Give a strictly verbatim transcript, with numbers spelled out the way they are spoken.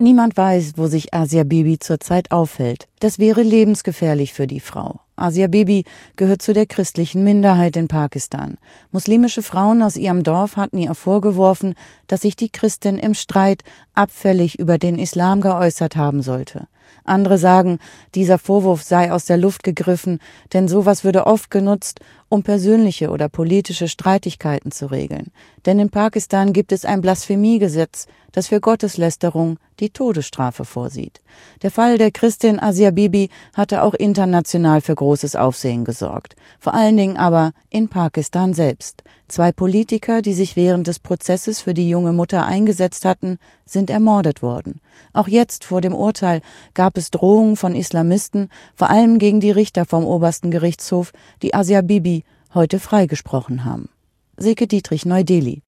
Niemand weiß, wo sich Asia Bibi zurzeit aufhält. Das wäre lebensgefährlich für die Frau. Asia Bibi gehört zu der christlichen Minderheit in Pakistan. Muslimische Frauen aus ihrem Dorf hatten ihr vorgeworfen, dass sich die Christin im Streit abfällig über den Islam geäußert haben sollte. Andere sagen, dieser Vorwurf sei aus der Luft gegriffen, denn sowas würde oft genutzt, um persönliche oder politische Streitigkeiten zu regeln. Denn in Pakistan gibt es ein Blasphemiegesetz, das für Gotteslästerung die Todesstrafe vorsieht. Der Fall der Christin Asia Bibi hatte auch international für großes Aufsehen gesorgt. Vor allen Dingen aber in Pakistan selbst. Zwei Politiker, die sich während des Prozesses für die junge Mutter eingesetzt hatten, sind ermordet worden. Auch jetzt vor dem Urteil gab es Drohungen von Islamisten, vor allem gegen die Richter vom obersten Gerichtshof, die Asia Bibi heute freigesprochen haben. Silke Dietrich, Neu-Delhi.